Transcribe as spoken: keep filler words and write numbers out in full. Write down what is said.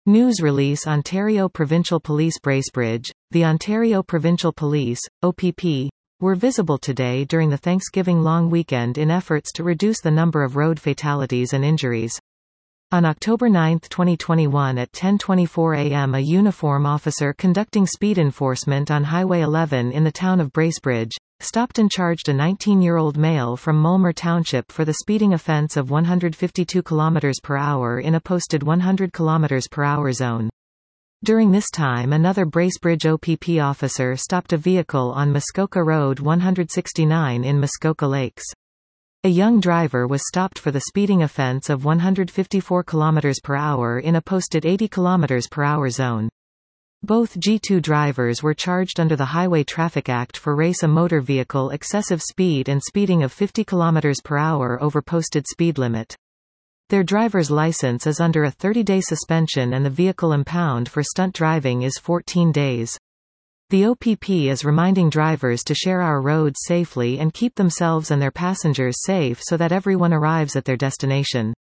News release Ontario Provincial Police Bracebridge, the Ontario Provincial Police, O P P, were visible today during the Thanksgiving long weekend in efforts to reduce the number of road fatalities and injuries. On October ninth twenty twenty-one at ten twenty-four a m a uniform officer conducting speed enforcement on Highway eleven in the town of Bracebridge, stopped and charged a nineteen-year-old male from Mulmer Township for the speeding offense of one hundred fifty-two kilometers per hour in a posted one hundred kilometers per hour zone. During this time another Bracebridge O P P officer stopped a vehicle on Muskoka Road one sixty-nine in Muskoka Lakes. A young driver was stopped for the speeding offense of one hundred fifty-four kilometers per hour in a posted eighty kilometers per hour zone. Both G two drivers were charged under the Highway Traffic Act for race a motor vehicle excessive speed and speeding of fifty kilometers per hour over posted speed limit. Their driver's license is under a thirty-day suspension and the vehicle impound for stunt driving is fourteen days. The O P P is reminding drivers to share our roads safely and keep themselves and their passengers safe so that everyone arrives at their destination.